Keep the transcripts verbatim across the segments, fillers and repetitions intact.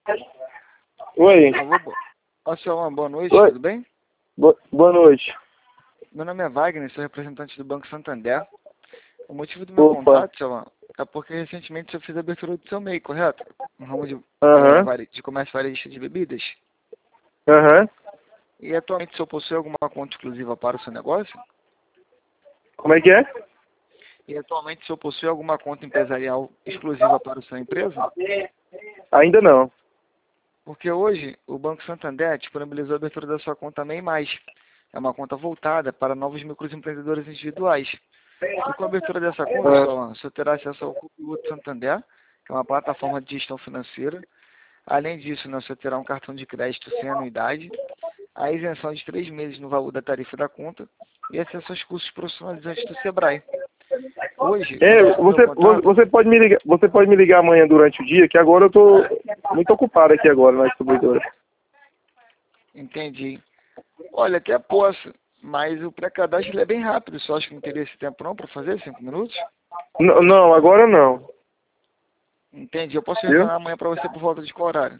Oi. Alô, bo... Ó, senhor, uma boa noite, Oi. tudo bem? Bo boa noite. Meu nome é Wagner, sou representante do Banco Santander. O motivo do meu Opa. contato, senhor, é porque recentemente o senhor fez a abertura do seu M E I, correto? No ramo de, Aham. é, vari- de comércio varejista de bebidas. Aham. E atualmente o senhor possui alguma conta exclusiva para o seu negócio? Como é que é? E atualmente o senhor possui alguma conta empresarial exclusiva para a sua empresa? Ainda não. Porque hoje o Banco Santander disponibilizou a abertura da sua conta M E I mais. É uma conta voltada para novos microempreendedores individuais. E com a abertura dessa conta, Ah. senhor, o senhor terá acesso ao Conteúdo Santander, que é uma plataforma de gestão financeira. Além disso, né, o senhor terá um cartão de crédito sem anuidade, a isenção de três meses no valor da tarifa da conta e acesso aos cursos profissionalizantes do Sebrae. Hoje, o É, motivo do meu você, vo- contato... você pode me ligar, você pode me ligar amanhã durante o dia, que agora eu tô muito ocupado aqui agora na distribuidora. Entendi. Olha, até posso, mas o pré-cadastro ele é bem rápido. Só acho que não teria esse tempo não para fazer, cinco minutos? N não, agora não. Entendi. Eu posso Viu? retornar amanhã para você por volta de qual horário?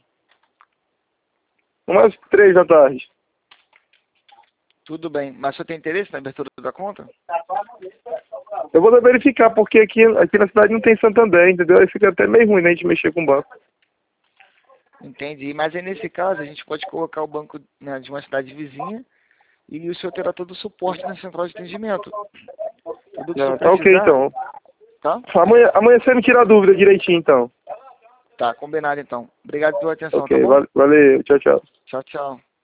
Umas três da tarde. Tudo bem. Mas você tem interesse na abertura da conta? Eu vou verificar, porque aqui, aqui na cidade não tem Santander, entendeu? Aí fica até meio ruim, né, a gente mexer com o banco. Entendi. Mas aí nesse caso a gente pode colocar o banco, né, de uma cidade vizinha e o senhor terá todo o suporte na central de atendimento. Tudo que o senhor Não, tá ok, precisar, então. tá? Amanhã, amanhã você me tira a dúvida direitinho, então. Tá, combinado então. Obrigado pela atenção, tá Ok, bom? val- valeu, tchau, tchau. Tchau, tchau.